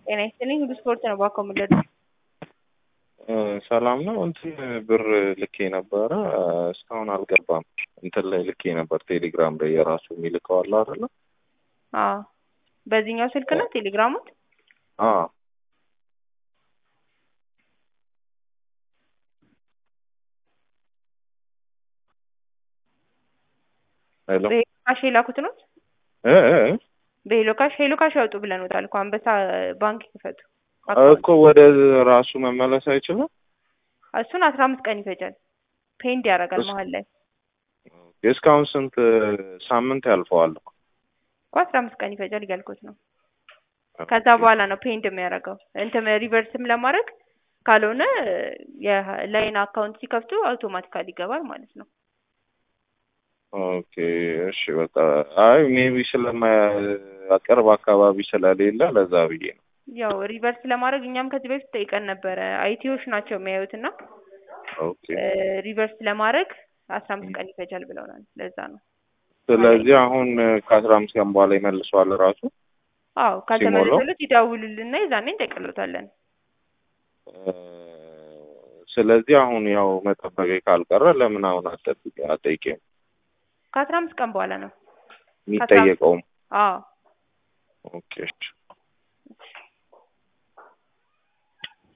ጤና ይስጥልኝ ሁሉ ስፖርት ነው ባኮምለድ ሰላም ነው። እንትን ብር ልኬ ነበረ እስካሁን አልገባም። እንትን ላይ ልኬ ነበር ቴሌግራም ላይ የራሱ የሚልከው አለ አይደለ? አዎ በዚህኛው ስልክ ነው ቴሌግራሙ? አዎ ሄሎ በካሽ የላኩት ነው ሄሎ ካሽ ያውጡ ብለውታል እኮ አንበሳ ባንክ ይፈቱ እኮ ወደ ራሱ መመለስ አይችልም። እሱን 15 ቀን ይፈጃል። ፔንድ ያደርጋል መሀል ላይ። እስካሁን ስንት ሳምንት ያልፈዋል እኮ 15 ቀን ይፈጃል እያልኩት ነው። ከዛ በኋላ ነው ፔንድ የሚያደርገው። እንትን ሪቨርስም ለማድረግ ካልሆነ የላይን አካውንት ሲከፍቱ አውቶማቲካሊ ይገባል ማለት ነው። ኦኬ እሺ በቃ አይ ሜቢ ስለማያቀርብ አካባቢ ስለሌለ ለዛ ብዬ ነው። ያው ሪቨርስ ለማድረግ እኛም ከዚህ በፊት ጠይቀን ነበረ። አይቲዎች ናቸው የሚያዩትና ኦኬ ሪቨርስ ለማድረግ 15 ቀን ይፈጃል ብለውናል። ለዛ ነው። ስለዚህ አሁን ከ15 ቀን በኋላ ይመልሰዋል ራሱ። አዎ ካልተመለሰለት ይደውልልና ይዛኔ እንጠቅልሎታለን። ስለዚህ አሁን ያው መጠበቅ ካልቀረ ለምን አሁን አጠይቄም ከ15 ቀን በኋላ ነው የሚጠየቀውም። አዎ ኦኬ